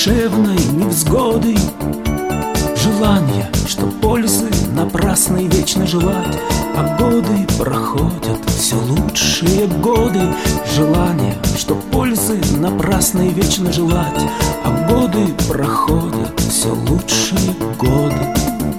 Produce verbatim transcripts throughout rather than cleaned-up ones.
душевной невзгоды, желание, что пользы напрасно и вечно желать. А годы проходят, все лучшие годы, желание, что пользы напрасно и вечно желать. А годы проходят, все лучшие годы.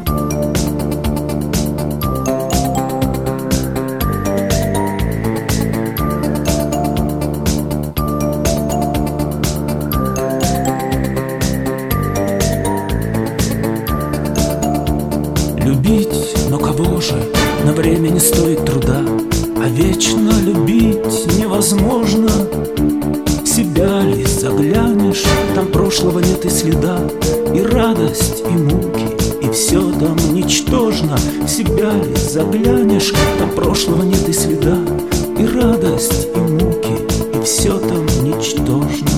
Любить, но кого же? На время не стоит труда, а вечно любить невозможно. В себя ли заглянешь, там прошлого нет и следа, и радость, и муки, и все там ничтожно. В себя ли заглянешь, там прошлого нет и следа, и радость, и муки, и все там ничтожно.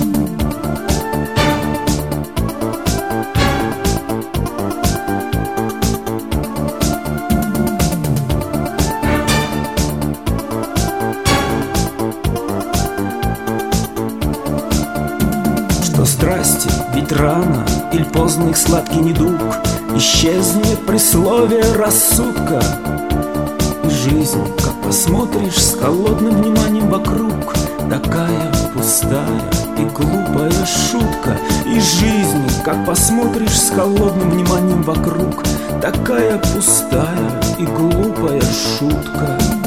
Что здрасте, ведь рано или поздно их сладкий недуг исчезнет при слове рассудка. И жизнь, как посмотришь с холодным вниманием вокруг, такая пустая и глупая шутка. И жизнь, как посмотришь с холодным вниманием вокруг, такая пустая и глупая шутка.